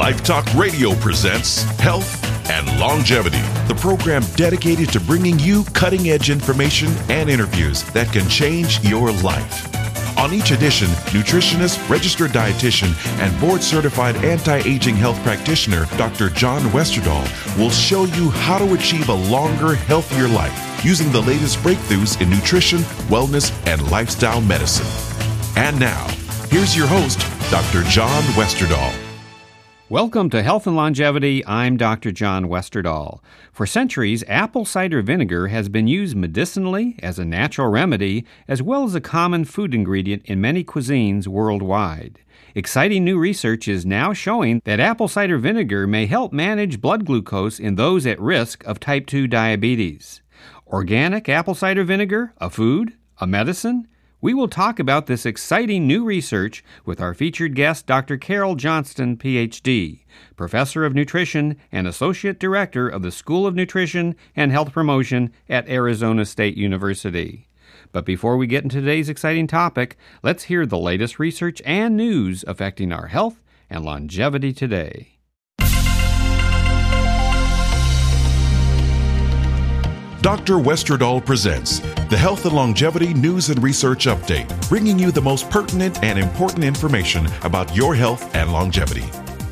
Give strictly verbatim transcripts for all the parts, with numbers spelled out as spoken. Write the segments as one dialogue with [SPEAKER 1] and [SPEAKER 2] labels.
[SPEAKER 1] Life Talk Radio presents Health and Longevity, the program dedicated to bringing you cutting-edge information and interviews that can change your life. On each edition, nutritionist, registered dietitian, and board-certified anti-aging health practitioner, Doctor John Westerdahl, will show you how to achieve a longer, healthier life using the latest breakthroughs in nutrition, wellness, and lifestyle medicine. And now, here's your host, Doctor John Westerdahl.
[SPEAKER 2] Welcome to Health and Longevity. I'm Doctor John Westerdahl. For centuries, apple cider vinegar has been used medicinally as a natural remedy, as well as a common food ingredient in many cuisines worldwide. Exciting new research is now showing that apple cider vinegar may help manage blood glucose in those at risk of type two diabetes. Organic apple cider vinegar, a food, a medicine? We will talk about this exciting new research with our featured guest, Doctor Carol Johnston, P H D, Professor of Nutrition and Associate Director of the School of Nutrition and Health Promotion at Arizona State University. But before we get into today's exciting topic, let's hear the latest research and news affecting our health and longevity today.
[SPEAKER 1] Doctor Westerdahl presents the Health and Longevity News and Research Update, bringing you the most pertinent and important information about your health and longevity.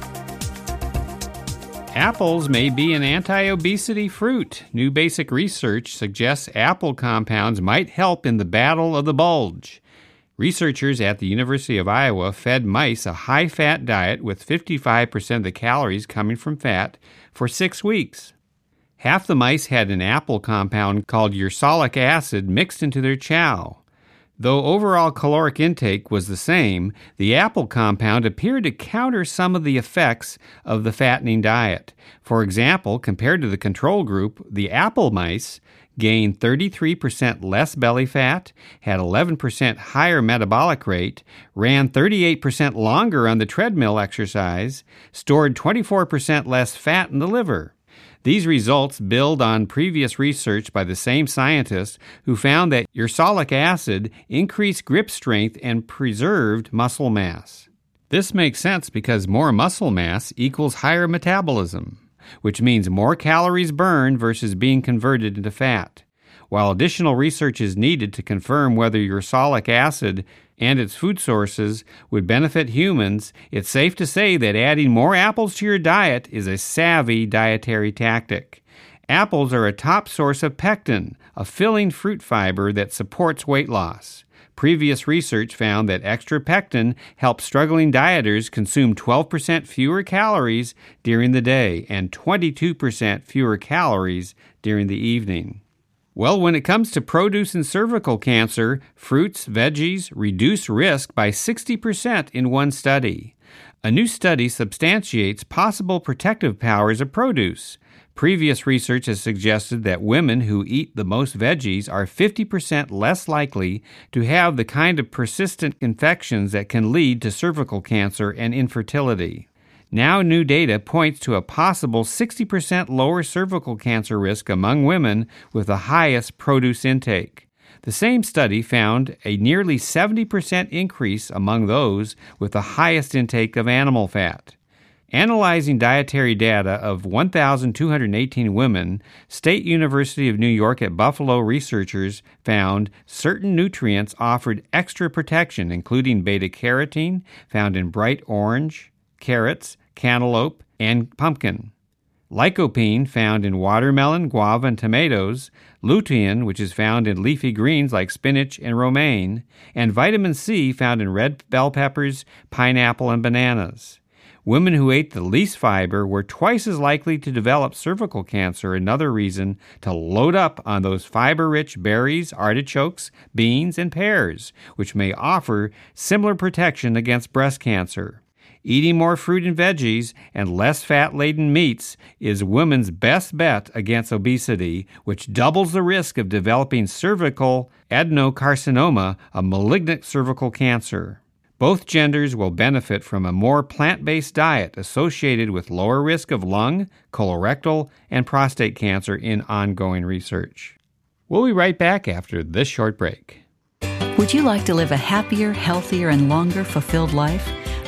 [SPEAKER 2] Apples may be an anti-obesity fruit. New basic research suggests apple compounds might help in the battle of the bulge. Researchers at the University of Iowa fed mice a high-fat diet with fifty-five percent of the calories coming from fat for six weeks. Half the mice had an apple compound called ursolic acid mixed into their chow. Though overall caloric intake was the same, the apple compound appeared to counter some of the effects of the fattening diet. For example, compared to the control group, the apple mice gained thirty-three percent less belly fat, had eleven percent higher metabolic rate, ran thirty-eight percent longer on the treadmill exercise, stored twenty-four percent less fat in the liver. These results build on previous research by the same scientists who found that ursolic acid increased grip strength and preserved muscle mass. This makes sense because more muscle mass equals higher metabolism, which means more calories burned versus being converted into fat. While additional research is needed to confirm whether ursolic acid and its food sources would benefit humans, it's safe to say that adding more apples to your diet is a savvy dietary tactic. Apples are a top source of pectin, a filling fruit fiber that supports weight loss. Previous research found that extra pectin helps struggling dieters consume twelve percent fewer calories during the day and twenty-two percent fewer calories during the evening. Well, when it comes to produce and cervical cancer, fruits, veggies reduce risk by sixty percent in one study. A new study substantiates possible protective powers of produce. Previous research has suggested that women who eat the most veggies are fifty percent less likely to have the kind of persistent infections that can lead to cervical cancer and infertility. Now new data points to a possible sixty percent lower cervical cancer risk among women with the highest produce intake. The same study found a nearly seventy percent increase among those with the highest intake of animal fat. Analyzing dietary data of one thousand two hundred eighteen women, State University of New York at Buffalo researchers found certain nutrients offered extra protection, including beta-carotene, found in bright orange, carrots, cantaloupe, and pumpkin. Lycopene, found in watermelon, guava, and tomatoes, lutein, which is found in leafy greens like spinach and romaine, and vitamin C, found in red bell peppers, pineapple, and bananas. Women who ate the least fiber were twice as likely to develop cervical cancer, another reason to load up on those fiber-rich berries, artichokes, beans, and pears, which may offer similar protection against breast cancer. Eating more fruit and veggies and less fat-laden meats is women's best bet against obesity, which doubles the risk of developing cervical adenocarcinoma, a malignant cervical cancer. Both genders will benefit from a more plant-based diet associated with lower risk of lung, colorectal, and prostate cancer in ongoing research. We'll be right back after this short break.
[SPEAKER 3] Would you like to live a happier, healthier, and longer fulfilled life?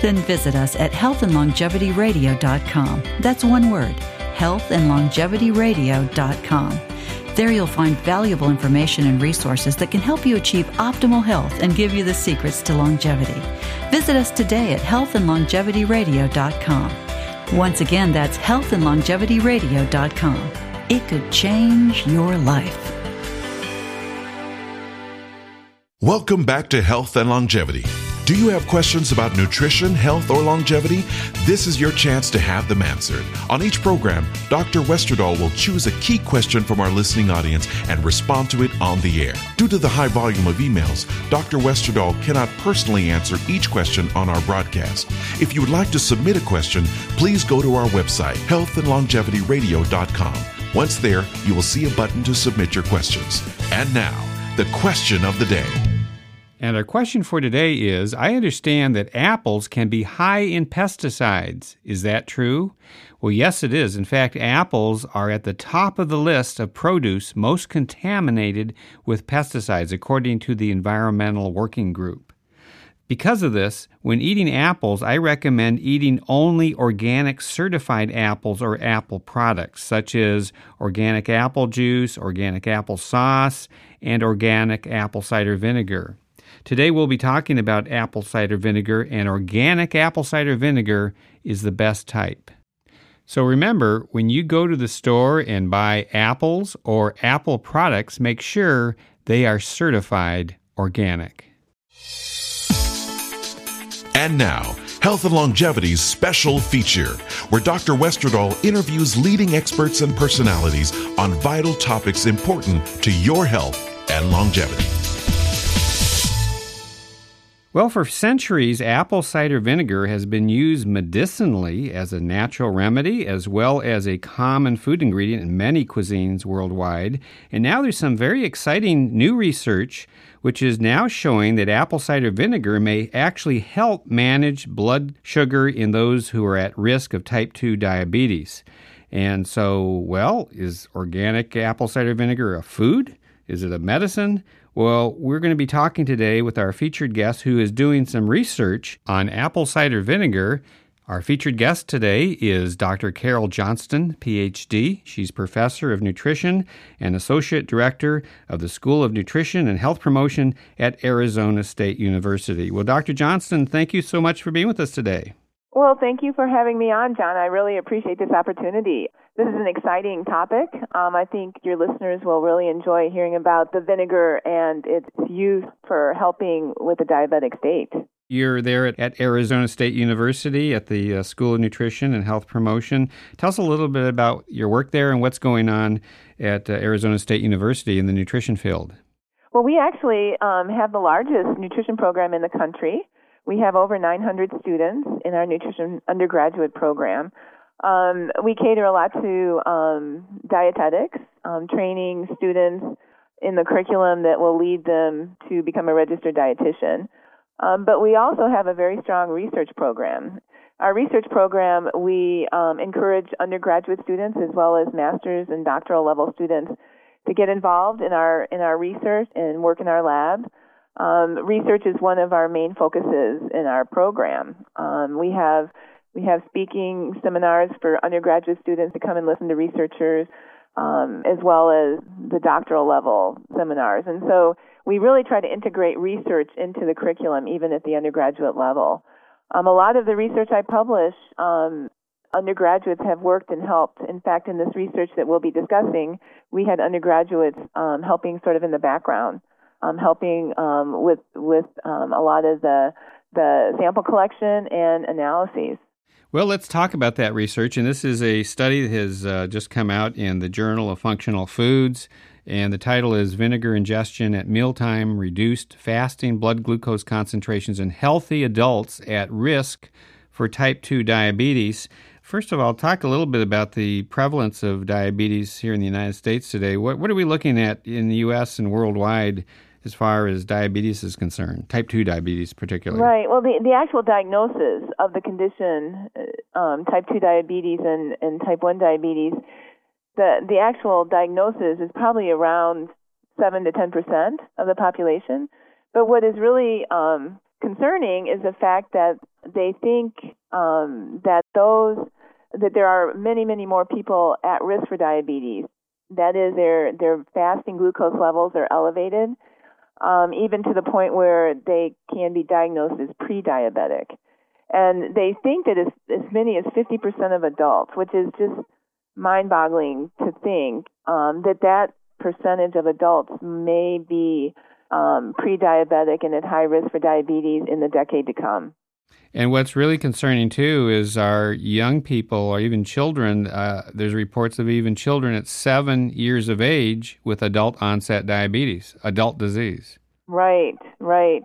[SPEAKER 3] Then visit us at health and longevity radio dot com. That's one word, health and longevity radio dot com. There you'll find valuable information and resources that can help you achieve optimal health and give you the secrets to longevity. Visit us today at health and longevity radio dot com. Once again, that's health and longevity radio dot com. It could change your life.
[SPEAKER 1] Welcome back to Health and Longevity. Do you have questions about nutrition, health, or longevity? This is your chance to have them answered. On each program, Doctor Westerdahl will choose a key question from our listening audience and respond to it on the air. Due to the high volume of emails, Doctor Westerdahl cannot personally answer each question on our broadcast. If you would like to submit a question, please go to our website, health and longevity radio dot com. Once there, you will see a button to submit your questions. And now, the question of the day.
[SPEAKER 2] And our question for today is, I understand that apples can be high in pesticides. Is that true? Well, yes, it is. In fact, apples are at the top of the list of produce most contaminated with pesticides, according to the Environmental Working Group. Because of this, when eating apples, I recommend eating only organic certified apples or apple products, such as organic apple juice, organic apple sauce, and organic apple cider vinegar. Today we'll be talking about apple cider vinegar, and organic apple cider vinegar is the best type. So remember, when you go to the store and buy apples or apple products, make sure they are certified organic.
[SPEAKER 1] And now, Health and Longevity's special feature, where Doctor Westerdahl interviews leading experts and personalities on vital topics important to your health and longevity.
[SPEAKER 2] Well, for centuries, apple cider vinegar has been used medicinally as a natural remedy as well as a common food ingredient in many cuisines worldwide. And now there's some very exciting new research which is now showing that apple cider vinegar may actually help manage blood sugar in those who are at risk of type two diabetes. And so, well, is organic apple cider vinegar a food? Is it a medicine? Well, we're going to be talking today with our featured guest who is doing some research on apple cider vinegar. Our featured guest today is Doctor Carol Johnston, P H D. She's Professor of Nutrition and Associate Director of the School of Nutrition and Health Promotion at Arizona State University. Well, Doctor Johnston, thank you so much for being with us today.
[SPEAKER 4] Well, thank you for having me on, John. I really appreciate this opportunity. This is an exciting topic. Um, I think your listeners will really enjoy hearing about the vinegar and its use for helping with the diabetic state.
[SPEAKER 2] You're there at, at Arizona State University at the uh, School of Nutrition and Health Promotion. Tell us a little bit about your work there and what's going on at uh, Arizona State University in the nutrition field.
[SPEAKER 4] Well, we actually um, have the largest nutrition program in the country. We have over nine hundred students in our nutrition undergraduate program. Um, we cater a lot to um, dietetics, um, training students in the curriculum that will lead them to become a registered dietitian. Um, but we also have a very strong research program. Our research program, we um, encourage undergraduate students as well as master's and doctoral level students to get involved in our in our research and work in our lab. Um, research is one of our main focuses in our program. Um, we have we have speaking seminars for undergraduate students to come and listen to researchers, um, as well as the doctoral level seminars. And so we really try to integrate research into the curriculum, even at the undergraduate level. Um, a lot of the research I publish, um, undergraduates have worked and helped. In fact, in this research that we'll be discussing, we had undergraduates um, helping sort of in the background. Um, helping um, with with um, a lot of the the sample collection and analyses.
[SPEAKER 2] Well, let's talk about that research. And this is a study that has uh, just come out in the Journal of Functional Foods. And the title is Vinegar Ingestion at Mealtime Reduced Fasting Blood Glucose Concentrations in Healthy Adults at Risk for Type two Diabetes. First of all, talk a little bit about the prevalence of diabetes here in the United States today. What, what are we looking at in the U S and worldwide as far as diabetes is concerned, type two diabetes particularly?
[SPEAKER 4] Right. Well, the, the actual diagnosis of the condition, um, type two diabetes and, and type one diabetes, the, the actual diagnosis is probably around seven to ten percent of the population. But what is really um, concerning is the fact that they think um, that those that there are many, many more people at risk for diabetes. That is, their their fasting glucose levels are elevated, um, even to the point where they can be diagnosed as pre-diabetic. And they think that as, as many as fifty percent of adults, which is just mind-boggling to think, um, that that percentage of adults may be um, pre-diabetic and at high risk for diabetes in the decade to come.
[SPEAKER 2] And what's really concerning, too, is our young people or even children. Uh, there's reports of even children at seven years of age with adult-onset diabetes, adult disease.
[SPEAKER 4] Right, right.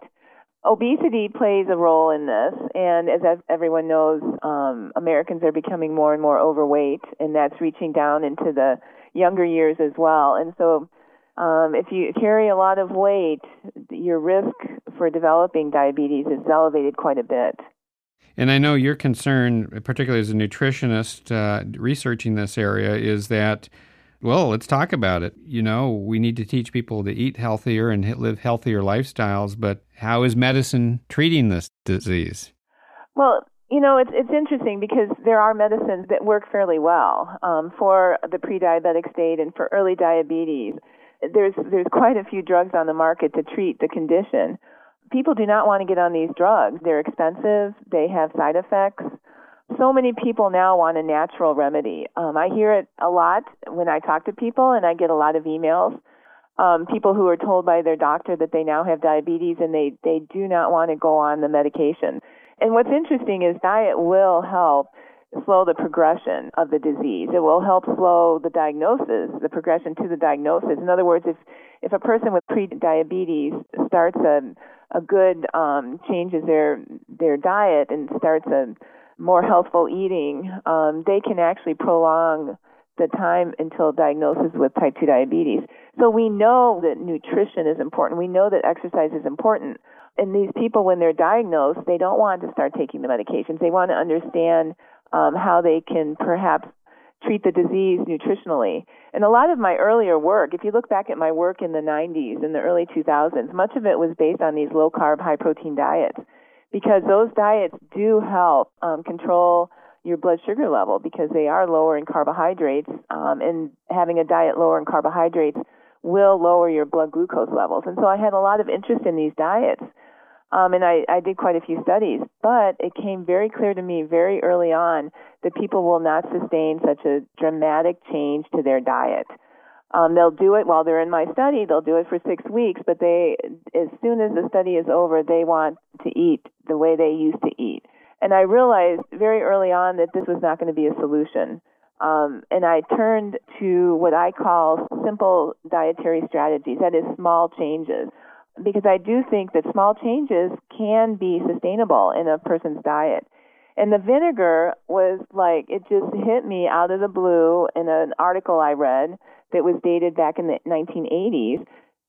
[SPEAKER 4] Obesity plays a role in this, and as everyone knows, um, Americans are becoming more and more overweight, and that's reaching down into the younger years as well. And so um, if you carry a lot of weight, your risk for developing diabetes is elevated quite a bit.
[SPEAKER 2] And I know your concern, particularly as a nutritionist uh, researching this area, is that, well, let's talk about it. You know, we need to teach people to eat healthier and live healthier lifestyles, but how is medicine treating this disease?
[SPEAKER 4] Well, you know, it's it's interesting because there are medicines that work fairly well um, for the pre-diabetic state and for early diabetes. There's there's quite a few drugs on the market to treat the condition. People do not want to get on these drugs. They're expensive. They have side effects. So many people now want a natural remedy. Um, I hear it a lot when I talk to people, and I get a lot of emails. Um, people who are told by their doctor that they now have diabetes, and they, they do not want to go on the medication. And what's interesting is diet will help slow the progression of the disease. It will help slow the diagnosis, the progression to the diagnosis. In other words, if, if a person with pre-diabetes starts a, a good, um, changes their, their diet and starts a more healthful eating, um, they can actually prolong the time until diagnosis with type two diabetes. So we know that nutrition is important. We know that exercise is important. And these people, when they're diagnosed, they don't want to start taking the medications. They want to understand um, how they can perhaps treat the disease nutritionally. And a lot of my earlier work, if you look back at my work in the nineties, in the early two thousands, much of it was based on these low-carb, high-protein diets, because those diets do help um, control your blood sugar level because they are lower in carbohydrates, um, and having a diet lower in carbohydrates will lower your blood glucose levels. And so I had a lot of interest in these diets, um, and I, I did quite a few studies, but it came very clear to me very early on that people will not sustain such a dramatic change to their diet. Um, they'll do it while they're in my study. They'll do it for six weeks, but they, as soon as the study is over, they want to eat the way they used to eat. And I realized very early on that this was not going to be a solution. Um, and I turned to what I call simple dietary strategies, that is small changes, because I do think that small changes can be sustainable in a person's diet. And the vinegar was like, it just hit me out of the blue in an article I read that was dated back in the nineteen eighties,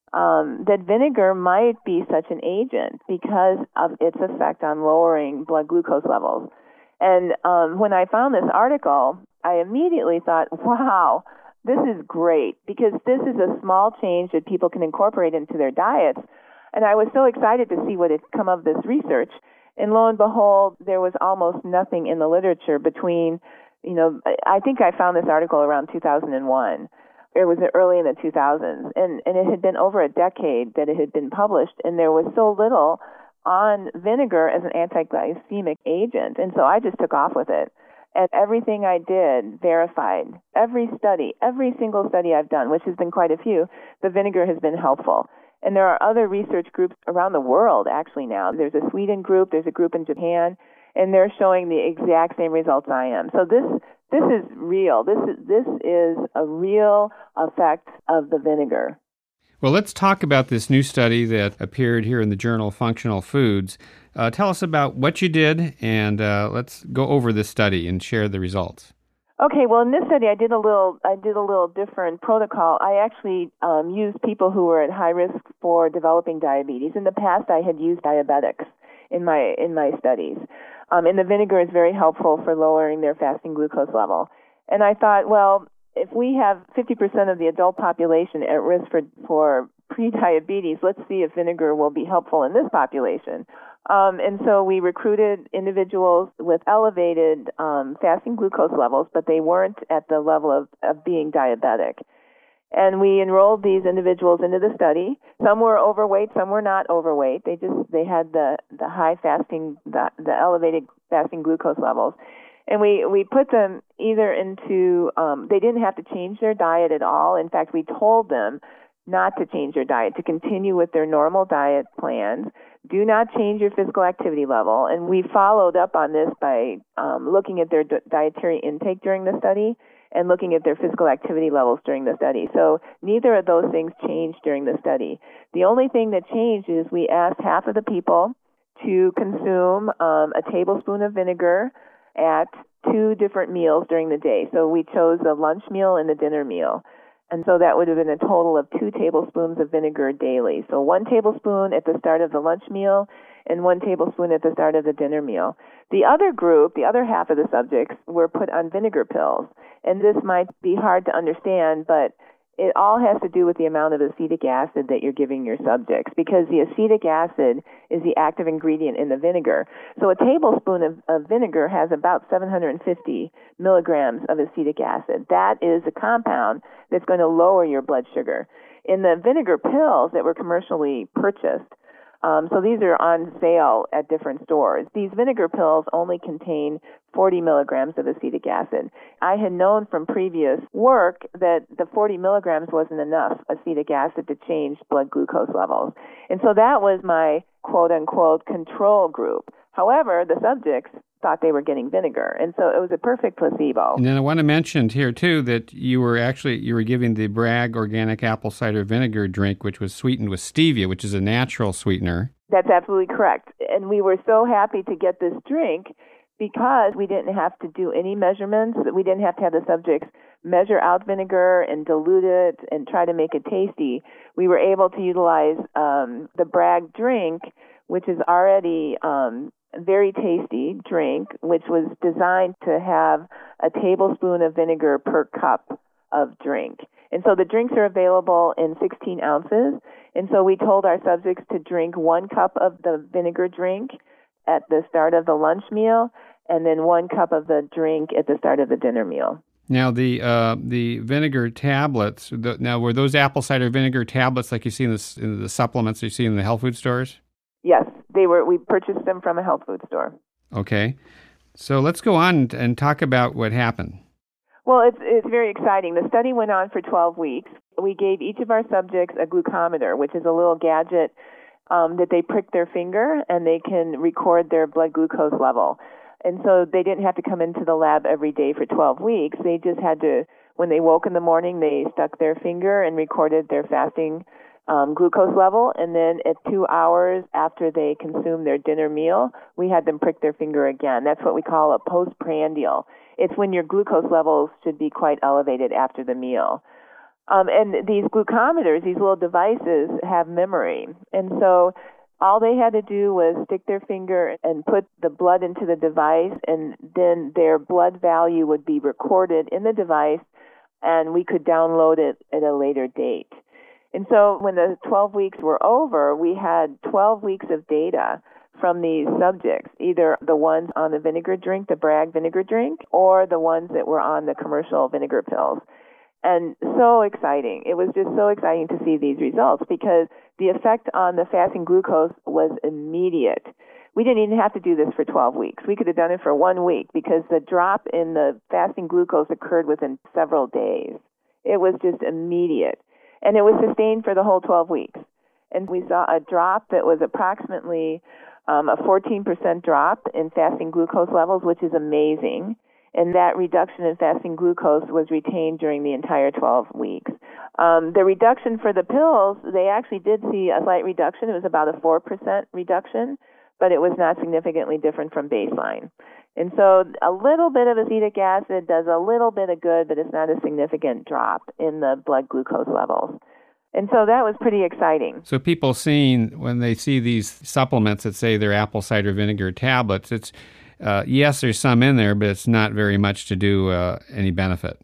[SPEAKER 4] um, that vinegar might be such an agent because of its effect on lowering blood glucose levels. And um, when I found this article, I immediately thought, wow, this is great, because this is a small change that people can incorporate into their diets. And I was so excited to see what had come of this research. And lo and behold, there was almost nothing in the literature between, you know, I think I found this article around two thousand one. It was early in the two thousands, and, and it had been over a decade that it had been published, and there was so little on vinegar as an anti-glycemic agent. And so I just took off with it. And everything I did verified. Every study, every single study I've done, which has been quite a few, the vinegar has been helpful. And there are other research groups around the world, actually, now. There's a Sweden group, there's a group in Japan, and they're showing the exact same results I am. So this this is real. This is, this is a real effect of the vinegar.
[SPEAKER 2] Well, let's talk about this new study that appeared here in the journal Functional Foods. Uh, tell us about what you did, and uh, let's go over this study and share the results.
[SPEAKER 4] Okay, well, in this study, I did a little, I did a little different protocol. I actually um, used people who were at high risk for developing diabetes. In the past, I had used diabetics in my in my studies, um, and the vinegar is very helpful for lowering their fasting glucose level. And I thought, well, if we have fifty percent of the adult population at risk for for pre-diabetes. Let's see if vinegar will be helpful in this population. Um, and so we recruited individuals with elevated um, fasting glucose levels, but they weren't at the level of, of being diabetic. And we enrolled these individuals into the study. Some were overweight, some were not overweight. They just they had the, the high fasting, the, the elevated fasting glucose levels. And we, we put them either into, um, they didn't have to change their diet at all. In fact, we told them not to change their diet, to continue with their normal diet plans. Do not change your physical activity level. And we followed up on this by um, looking at their d- dietary intake during the study and looking at their physical activity levels during the study. So neither of those things changed during the study. The only thing that changed is we asked half of the people to consume um, a tablespoon of vinegar at two different meals during the day. So we chose the lunch meal and the dinner meal. And so that would have been a total of two tablespoons of vinegar daily. So one tablespoon at the start of the lunch meal and one tablespoon at the start of the dinner meal. The other group, the other half of the subjects, were put on vinegar pills. And this might be hard to understand, but it all has to do with the amount of acetic acid that you're giving your subjects, because the acetic acid is the active ingredient in the vinegar. So a tablespoon of, of vinegar has about seven hundred fifty milligrams of acetic acid. That is a compound that's going to lower your blood sugar. In the vinegar pills that were commercially purchased, Um, so these are on sale at different stores. These vinegar pills only contain forty milligrams of acetic acid. I had known from previous work that the forty milligrams wasn't enough acetic acid to change blood glucose levels. And so that was my quote-unquote control group. However, the subjects thought they were getting vinegar, and so it was a perfect placebo.
[SPEAKER 2] And then I want to mention here, too, that you were actually, you were giving the Bragg Organic Apple Cider Vinegar drink, which was sweetened with stevia, which is a natural sweetener.
[SPEAKER 4] That's absolutely correct. And we were so happy to get this drink because we didn't have to do any measurements. We didn't have to have the subjects measure out vinegar and dilute it and try to make it tasty. We were able to utilize um, the Bragg drink, which is already um, a very tasty drink, which was designed to have a tablespoon of vinegar per cup of drink. And so the drinks are available in sixteen ounces. And so we told our subjects to drink one cup of the vinegar drink at the start of the lunch meal, and then one cup of the drink at the start of the dinner meal.
[SPEAKER 2] Now, the uh, the vinegar tablets, the, now were those apple cider vinegar tablets like you see in the, in the supplements you see in the health food stores?
[SPEAKER 4] Yes, they were. We purchased them from a health food store.
[SPEAKER 2] Okay. So let's go on and talk about what happened.
[SPEAKER 4] Well, it's it's very exciting. The study went on for twelve weeks. We gave each of our subjects a glucometer, which is a little gadget um, that they prick their finger and they can record their blood glucose level. And so they didn't have to come into the lab every day for twelve weeks. They just had to, when they woke in the morning, they stuck their finger and recorded their fasting um, glucose level. And then at two hours after they consumed their dinner meal, we had them prick their finger again. That's what we call a postprandial. It's when your glucose levels should be quite elevated after the meal. Um, and these glucometers, these little devices, have memory. And so all they had to do was stick their finger and put the blood into the device, and then their blood value would be recorded in the device, and we could download it at a later date. And so when the twelve weeks were over, we had twelve weeks of data from these subjects, either the ones on the vinegar drink, the Bragg vinegar drink, or the ones that were on the commercial vinegar pills. And so exciting. It was just so exciting to see these results because the effect on the fasting glucose was immediate. We didn't even have to do this for twelve weeks. We could have done it for one week because the drop in the fasting glucose occurred within several days. It was just immediate. And it was sustained for the whole twelve weeks. And we saw a drop that was approximately um, a fourteen percent drop in fasting glucose levels, which is amazing. And that reduction in fasting glucose was retained during the entire twelve weeks. Um, the reduction for the pills, they actually did see a slight reduction. It was about a four percent reduction, but it was not significantly different from baseline. And so a little bit of acetic acid does a little bit of good, but it's not a significant drop in the blood glucose levels. And so that was pretty exciting.
[SPEAKER 2] So people seeing, when they see these supplements that say they're apple cider vinegar tablets, it's Uh, yes, there's some in there, but it's not very much to do uh, any benefit.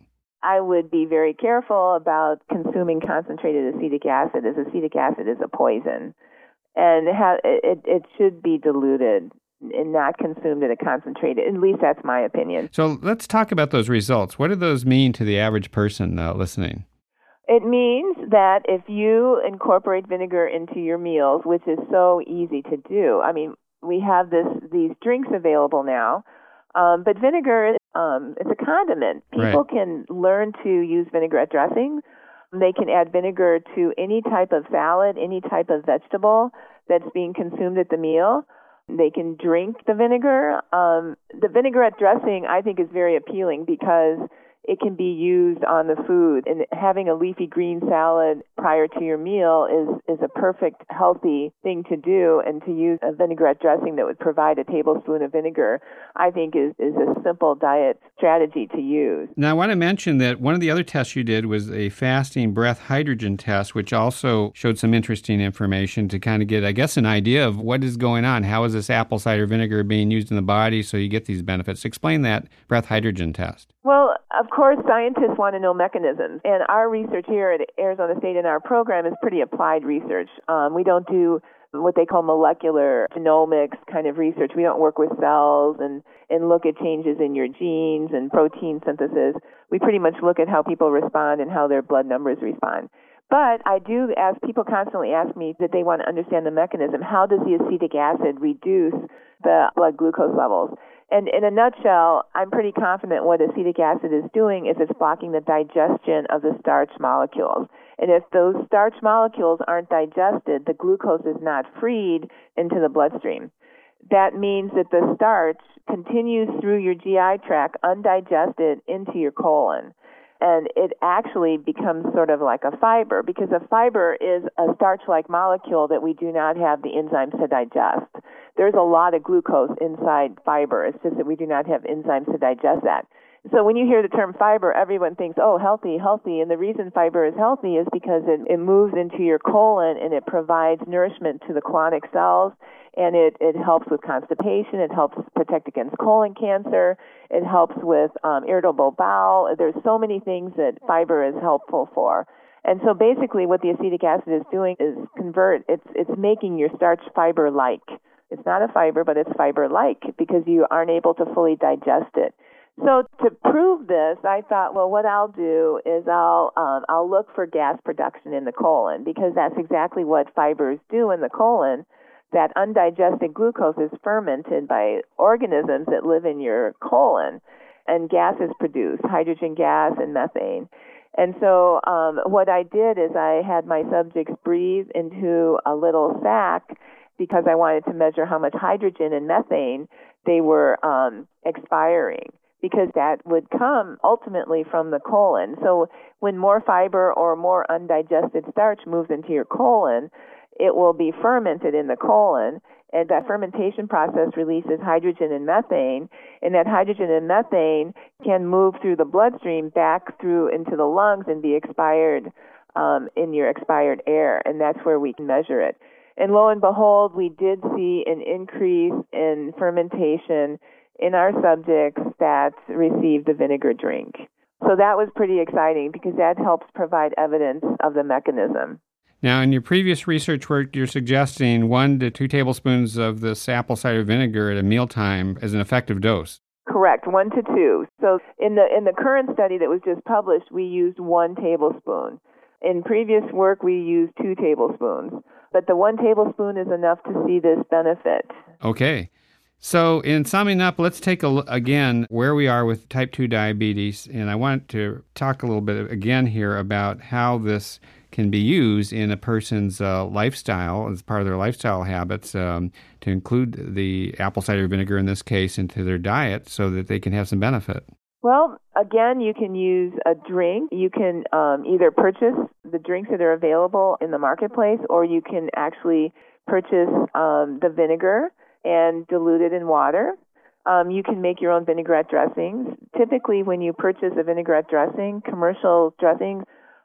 [SPEAKER 4] I would be very careful about consuming concentrated acetic acid, as acetic acid is a poison. And ha- it, it should be diluted and not consumed at a concentrated. At least that's my opinion.
[SPEAKER 2] So let's talk about those results. What do those mean to the average person uh, listening?
[SPEAKER 4] It means that if you incorporate vinegar into your meals, which is so easy to do, I mean, we have this these drinks available now, um, but vinegar, um, it's a condiment. People
[SPEAKER 2] Right.
[SPEAKER 4] can learn to use vinaigrette dressing. They can add vinegar to any type of salad, any type of vegetable that's being consumed at the meal. They can drink the vinegar. Um, the vinaigrette dressing, I think, is very appealing because it can be used on the food. And having a leafy green salad prior to your meal is, is a perfect, healthy thing to do. And to use a vinaigrette dressing that would provide a tablespoon of vinegar, I think is, is a simple diet strategy to use.
[SPEAKER 2] Now, I want to mention that one of the other tests you did was a fasting breath hydrogen test, which also showed some interesting information to kind of get, I guess, an idea of what is going on. How is this apple cider vinegar being used in the body so you get these benefits? Explain that breath hydrogen test.
[SPEAKER 4] Well, of course, scientists want to know mechanisms, and our research here at Arizona State in our program is pretty applied research. Um, we don't do what they call molecular genomics kind of research. We don't work with cells and, and look at changes in your genes and protein synthesis. We pretty much look at how people respond and how their blood numbers respond. But I do ask, people constantly ask me that they want to understand the mechanism. How does the acetic acid reduce the blood glucose levels? And in a nutshell, I'm pretty confident what acetic acid is doing is it's blocking the digestion of the starch molecules. And if those starch molecules aren't digested, the glucose is not freed into the bloodstream. That means that the starch continues through your G I tract undigested into your colon. And it actually becomes sort of like a fiber, because a fiber is a starch-like molecule that we do not have the enzymes to digest. There's a lot of glucose inside fiber. It's just that we do not have enzymes to digest that. So when you hear the term fiber, everyone thinks, oh, healthy, healthy. And the reason fiber is healthy is because it, it moves into your colon and it provides nourishment to the colonic cells. And it, it helps with constipation. It helps protect against colon cancer. It helps with um, irritable bowel. There's so many things that fiber is helpful for. And so basically what the acetic acid is doing is convert, it's, it's making your starch fiber-like. It's not a fiber, but it's fiber-like because you aren't able to fully digest it. So to prove this, I thought, well, what I'll do is I'll um, I'll look for gas production in the colon, because that's exactly what fibers do in the colon. That undigested glucose is fermented by organisms that live in your colon, and gas is produced, hydrogen gas and methane. And so um, what I did is I had my subjects breathe into a little sac, because I wanted to measure how much hydrogen and methane they were um, expiring, because that would come ultimately from the colon. So when more fiber or more undigested starch moves into your colon, it will be fermented in the colon, and that fermentation process releases hydrogen and methane, and that hydrogen and methane can move through the bloodstream back through into the lungs and be expired um, in your expired air, and that's where we can measure it. And lo and behold, we did see an increase in fermentation in our subjects that received the vinegar drink. So that was pretty exciting, because that helps provide evidence of the mechanism.
[SPEAKER 2] Now, in your previous research work, you're suggesting one to two tablespoons of this apple cider vinegar at a mealtime as an effective dose.
[SPEAKER 4] Correct, one to two. So in the in the current study that was just published, we used one tablespoon. In previous work, we used two tablespoons. But the one tablespoon is enough to see this benefit.
[SPEAKER 2] Okay. So in summing up, let's take a look again where we are with type two diabetes. And I want to talk a little bit again here about how this can be used in a person's uh, lifestyle, as part of their lifestyle habits, um, to include the apple cider vinegar in this case into their diet so that they can have some benefit.
[SPEAKER 4] Well, again, you can use a drink. You can um, either purchase the drinks that are available in the marketplace, or you can actually purchase um, the vinegar and dilute it in water. Um, you can make your own vinaigrette dressings. Typically, when you purchase a vinaigrette dressing, commercial dressings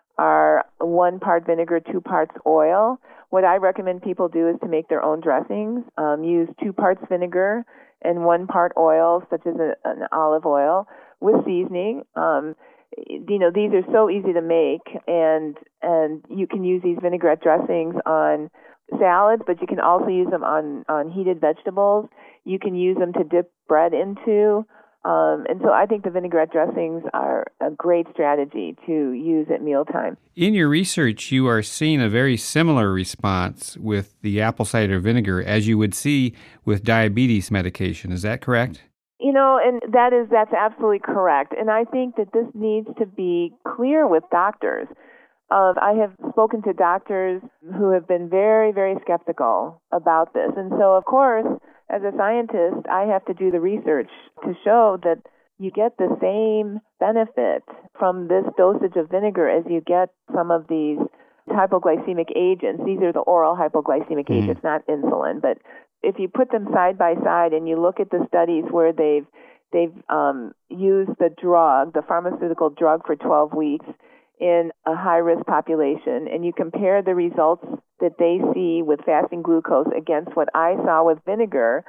[SPEAKER 4] are one part vinegar, two parts oil. What I recommend people do is to make their own dressings. Um, use two parts vinegar and one part oil, such as a, an olive oil, with seasoning. Um, you know, these are so easy to make, and and you can use these vinaigrette dressings on salads, but you can also use them on, on heated vegetables. You can use them to dip bread into. Um, and so I think the vinaigrette dressings are a great strategy to use at mealtime.
[SPEAKER 2] In your research, you are seeing a very similar response with the apple cider vinegar as you would see with diabetes medication. Is that correct?
[SPEAKER 4] You know, and that is, that's absolutely correct. And I think that this needs to be clear with doctors. Uh, I have spoken to doctors who have been very, very skeptical about this. And so, of course, as a scientist, I have to do the research to show that you get the same benefit from this dosage of vinegar as you get some of these hypoglycemic agents. These are the oral hypoglycemic mm. agents, not insulin. But if you put them side by side and you look at the studies where they've they've um, used the drug, the pharmaceutical drug, for twelve weeks in a high-risk population, and you compare the results that they see with fasting glucose against what I saw with vinegar,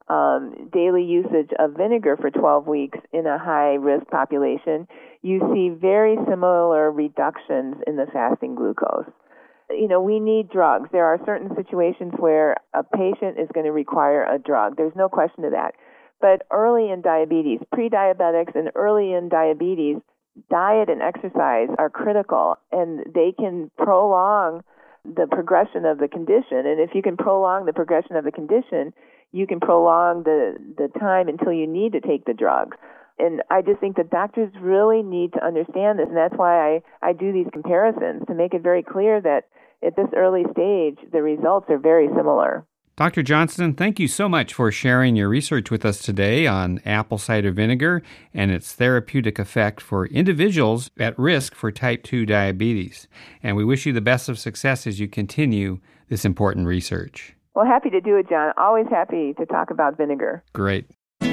[SPEAKER 4] um, daily usage of vinegar for twelve weeks in a high-risk population, you see very similar reductions in the fasting glucose. You know, we need drugs. There are certain situations where a patient is going to require a drug. There's no question of that. But early in diabetes, pre-diabetics and early in diabetes, diet and exercise are critical, and they can prolong the progression of the condition. And if you can prolong the progression of the condition, you can prolong the, the time until you need to take the drug. And I just think that doctors really need to understand this, and that's why I, I do these comparisons, to make it very clear that at this early stage, the results are very similar.
[SPEAKER 2] Doctor Johnston, thank you so much for sharing your research with us today on apple cider vinegar and its therapeutic effect for individuals at risk for type two diabetes. And we wish you the best of success as you continue this important research.
[SPEAKER 4] Well, happy to do it, John. Always happy to talk about vinegar.
[SPEAKER 2] Great.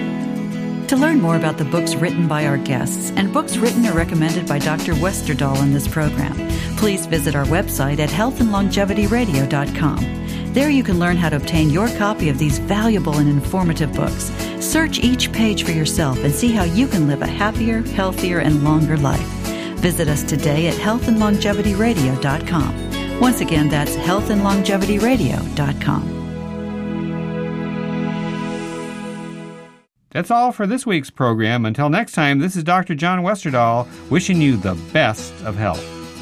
[SPEAKER 3] To learn more about the books written by our guests and books written or recommended by Doctor Westerdahl in this program, please visit our website at health and longevity radio dot com. There you can learn how to obtain your copy of these valuable and informative books. Search each page for yourself and see how you can live a happier, healthier, and longer life. Visit us today at health and longevity radio dot com. Once again, that's health and longevity radio dot com.
[SPEAKER 2] That's all for this week's program. Until next time, this is Doctor John Westerdahl wishing you the best of health.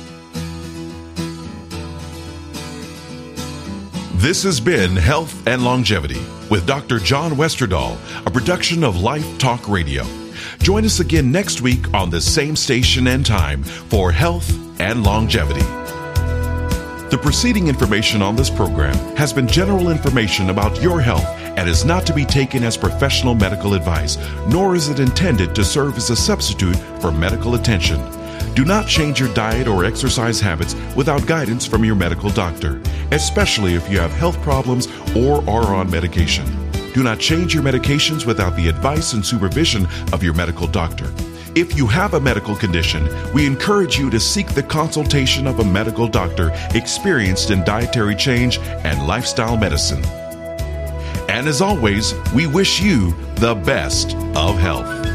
[SPEAKER 1] This has been Health and Longevity with Doctor John Westerdahl, a production of Life Talk Radio. Join us again next week on the same station and time for Health and Longevity. The preceding information on this program has been general information about your health and is not to be taken as professional medical advice, nor is it intended to serve as a substitute for medical attention. Do not change your diet or exercise habits without guidance from your medical doctor, especially if you have health problems or are on medication. Do not change your medications without the advice and supervision of your medical doctor. If you have a medical condition, we encourage you to seek the consultation of a medical doctor experienced in dietary change and lifestyle medicine. And as always, we wish you the best of health.